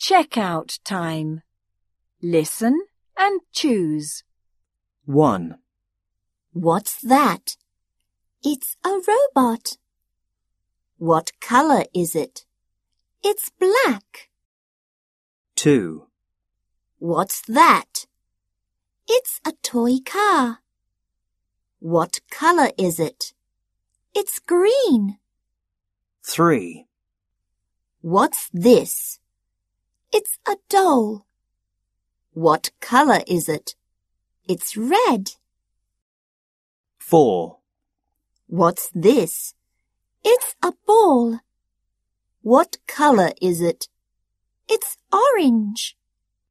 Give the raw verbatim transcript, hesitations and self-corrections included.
Checkout time. Listen and choose. one. What's that? It's a robot. What color is it? It's black. two. What's that? It's a toy car. What color is it? It's green. three. What's this? It's a doll. What color is it? It's red. four. What's this? It's a ball. What color is it? It's orange.